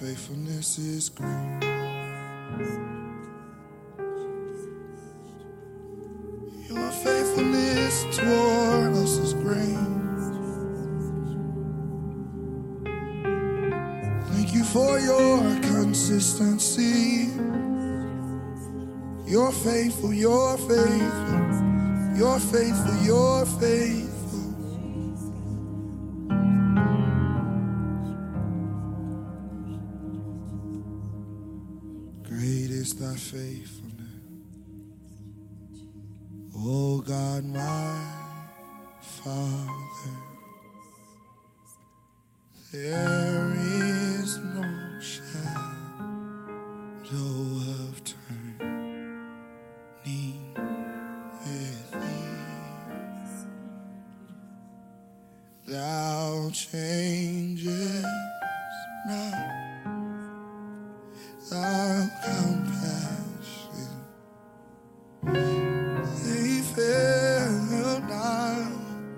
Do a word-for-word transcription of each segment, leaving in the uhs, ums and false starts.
faithfulness is great. Your faithfulness toward us is great. Thank you for your consistency. You're faithful, you're faithful, you're faithful, you're faithful. Great is thy faithfulness, oh God, my Father. There is no shadow of turning with thee. Thou changest not, thy compassion, they fail not.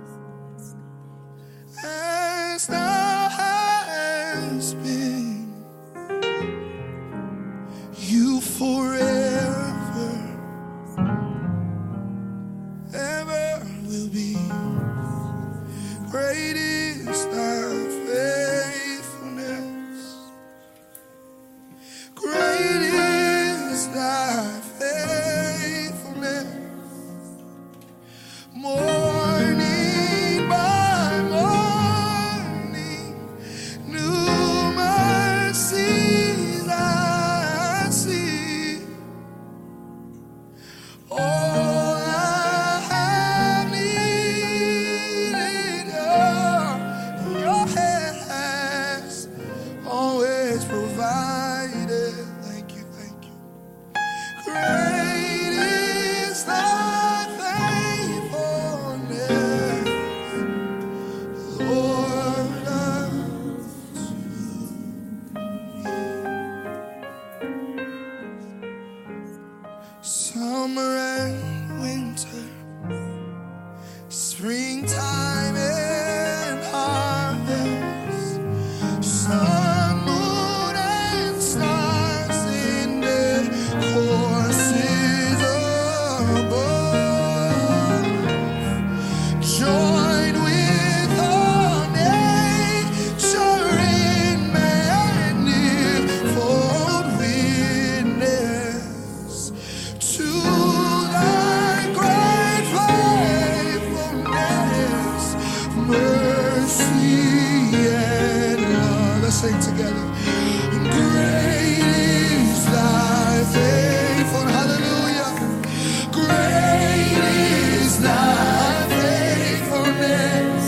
As thou hast been, you forever, ever will be. Great is thy faithfulness. Great is thy faithfulness. Morning by morning, new mercies I see. All I have needed, your, your hand has always provided. Thank you, thank you. Great is thy faithfulness, Lord, unto me. Summer and winter, springtime and harvest, sun, moon, and stars in their courses above, join with all nature in manifold witness to thy great faithfulness, mercy and love. Let's sing together. Great is thy faithfulness. Hallelujah. Great is thy faithfulness.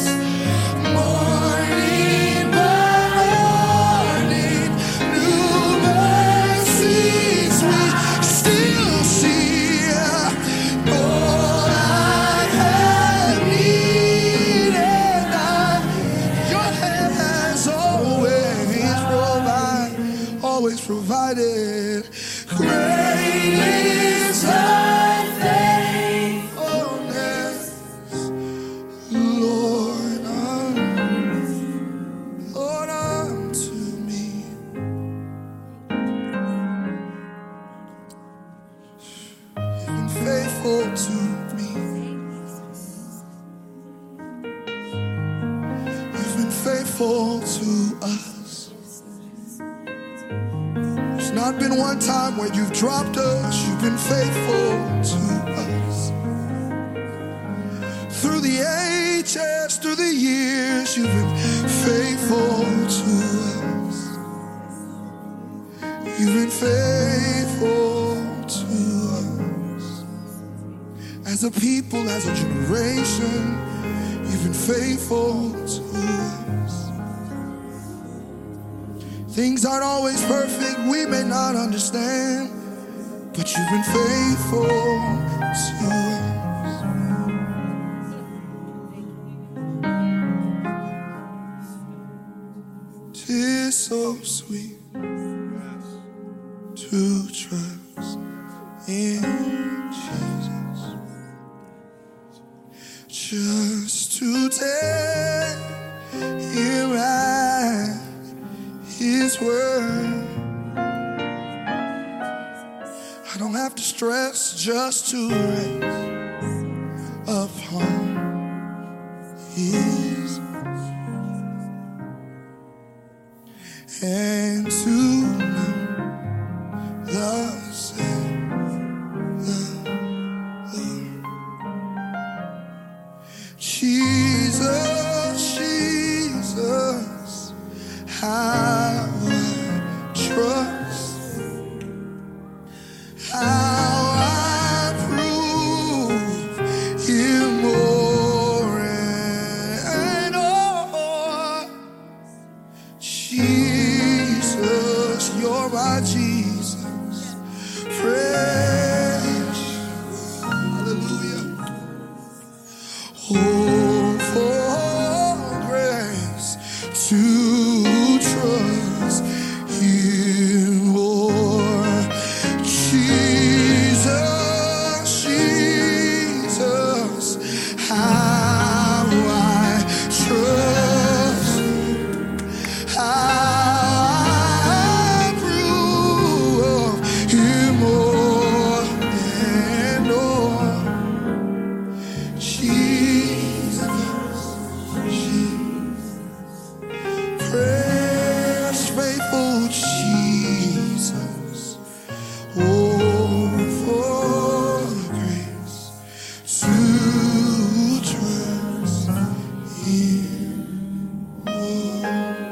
Morning by morning, new mercies we still see. All I have needed, your hand has always provided, always provided. Great is thy faithfulness, Lord, un- Lord, unto me. You've been faithful to me. You've been faithful to us. There's not been one time where you've dropped us. You've been faithful to us. Through the ages, through the years, you've been faithful to us. You've been faithful to us. As a people, as a generation, you've been faithful to us. Things aren't always perfect, we may not understand, but you've been faithful to us. 'Tis so sweet to trust in Jesus, just to take Him at His word. I don't have to stress just to rest upon His and to know the same, the Lord. Jesus, Jesus, how I trust, how I prove Him more and more. Jesus, you're my Jesus, fresh, hallelujah. Oh, for grace to trust Him more. Jesus, Jesus, how I trust, how I prove Him more and more. Jesus, precious, faithful Jesus, oh, for grace to trust Him more.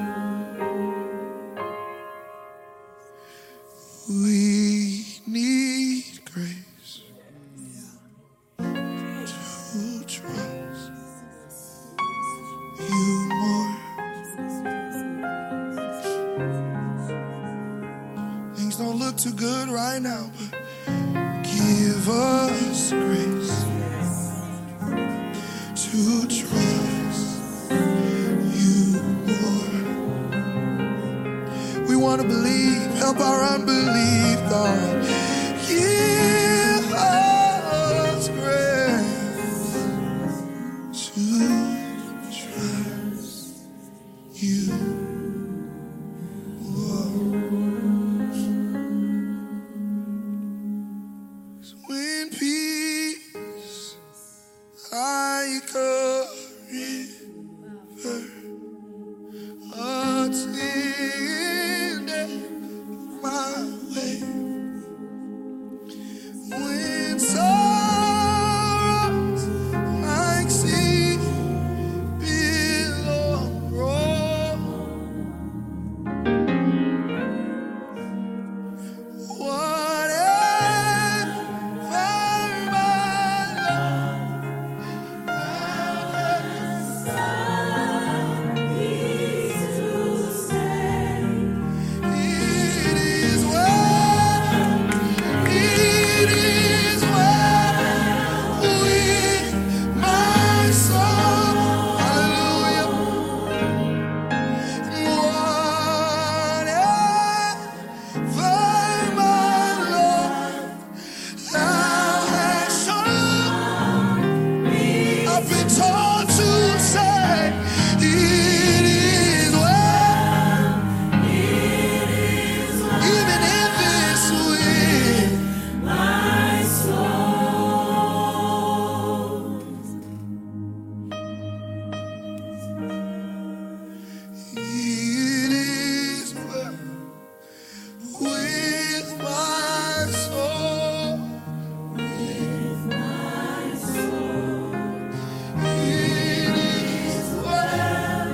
We need grace to trust You more. Things don't look too good right now, but give us grace to trust You more. We want to believe, help our unbelief, God. Give us grace to trust You more. When peace like a river attended my way, when sorrows like sea billow roll, whatever my it is well, it is well with my soul. Hallelujah. Whatever my Lord Thou hast shown, I've been taught to say, it is well, even in this way. My soul. It is well with my soul. My soul. It is well.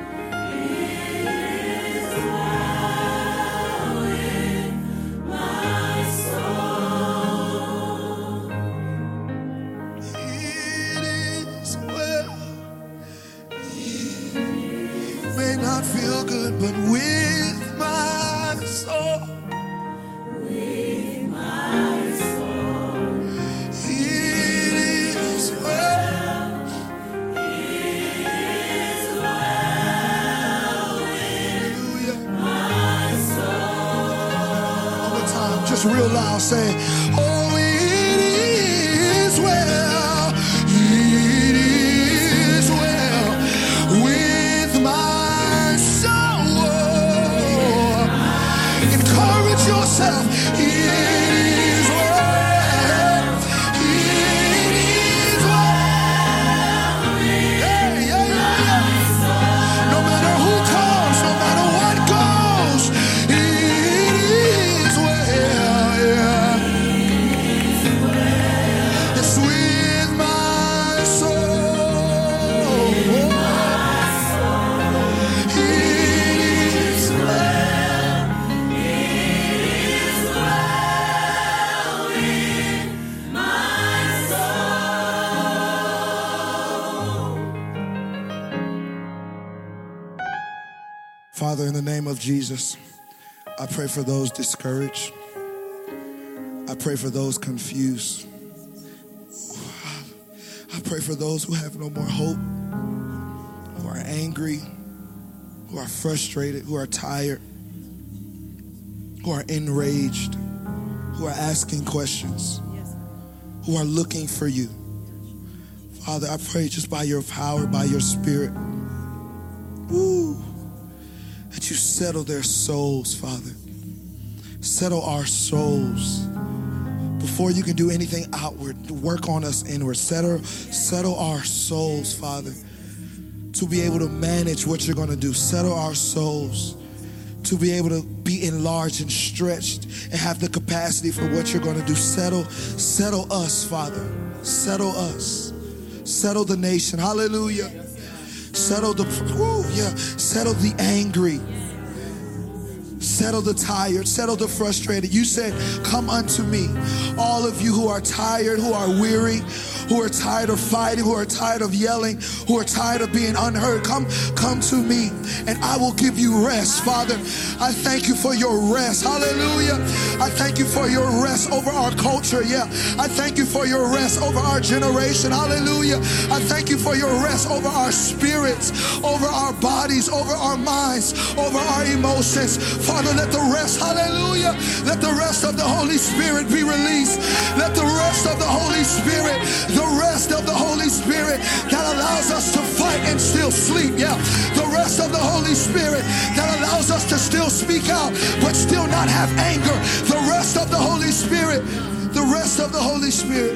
My soul. It is well. May not feel good, but with my soul. With my soul. It is well. Hallelujah. My soul. One more time, just real loud, say, oh, it is well. It is well with my soul. Encourage yourself. It is well. name of Jesus, I pray for those discouraged. I pray for those confused. I pray for those who have no more hope, who are angry, who are frustrated, who are tired, who are enraged, who are asking questions, who are looking for you. Father, I pray just by your power, by your spirit, woo, that you settle their souls, Father. Settle our souls. Before you can do anything outward, work on us inward. Settle, settle our souls, Father, to be able to manage what you're going to do. Settle our souls to be able to be enlarged and stretched and have the capacity for what you're going to do. Settle, settle us, Father. Settle us. Settle the nation. Hallelujah. Settle the, woo, yeah. Settle the angry. Settle the tired, settle the frustrated. You said, come unto me, all of you who are tired, who are weary, who are tired of fighting, who are tired of yelling, who are tired of being unheard. Come, come to me and I will give you rest. Father, I thank you for your rest. Hallelujah. I thank you for your rest over our culture. Yeah. I thank you for your rest over our generation. Hallelujah. I thank you for your rest over our spirits, over our bodies, over our minds, over our emotions. Father, let the rest, hallelujah, let the rest of the Holy Spirit be released. Let the rest of the Holy Spirit, the rest of the Holy Spirit that allows us to fight and still sleep. Yeah, the rest of the Holy Spirit that allows us to still speak out but still not have anger. The rest of the Holy Spirit, the rest of the Holy Spirit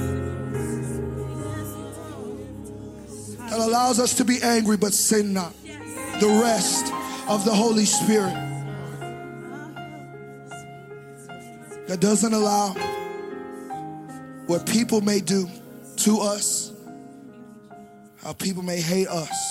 that allows us to be angry but sin not. The rest of the Holy Spirit that doesn't allow what people may do to us, how people may hate us,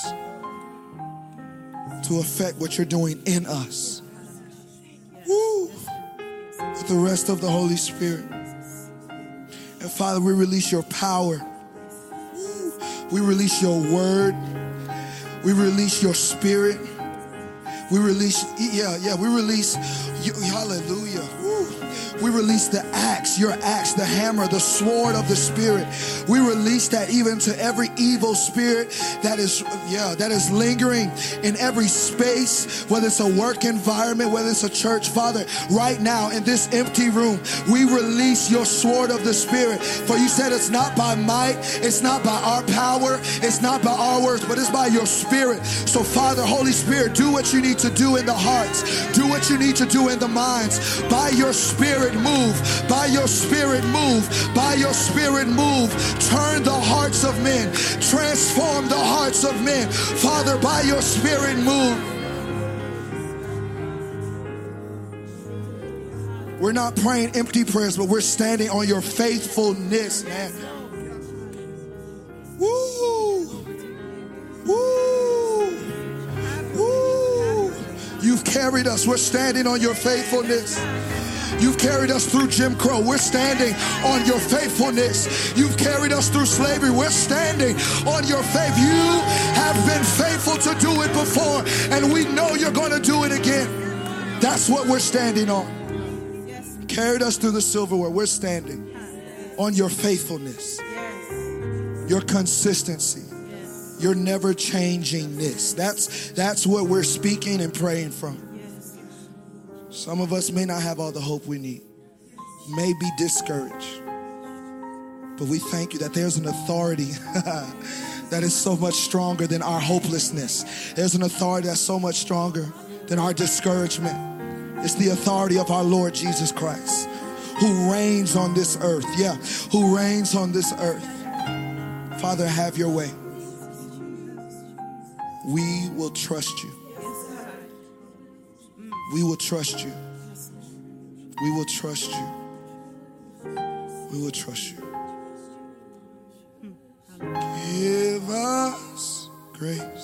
to affect what you're doing in us. Woo! With the rest of the Holy Spirit. And Father, we release your power. Woo! We release your word. We release your spirit. We release, yeah, yeah, we release, you, hallelujah. Woo. We release the axe, your axe, the hammer, the sword of the Spirit. We release that even to every evil spirit that is, yeah, that is lingering in every space, whether it's a work environment, whether it's a church. Father, right now in this empty room, we release your sword of the Spirit. For you said it's not by might, it's not by our power, it's not by our words, but it's by your Spirit. So Father, Holy Spirit, do what you need to do in the hearts. Do what you need to do in the minds. By your Spirit, move. By your Spirit, move. By your Spirit, move. Turn the hearts of men. Transform the hearts of men. Father, by your Spirit, move. We're not praying empty prayers, but we're standing on your faithfulness, man. Woo! Woo! Woo! You've carried us. We're standing on your faithfulness. You've carried us through Jim Crow. We're standing on your faithfulness. You've carried us through slavery. We're standing on your faith. You have been faithful to do it before, and we know you're going to do it again. That's what we're standing on. Carried us through the silverware. We're standing on your faithfulness, your consistency, your never changingness. That's, that's what we're speaking and praying from. Some of us may not have all the hope we need, may be discouraged, but we thank you that there's an authority that is so much stronger than our hopelessness. There's an authority that's so much stronger than our discouragement. It's the authority of our Lord Jesus Christ, who reigns on this earth. Yeah, who reigns on this earth. Father, have your way. We will trust you. We will trust you. We will trust you. We will trust you. Give us grace.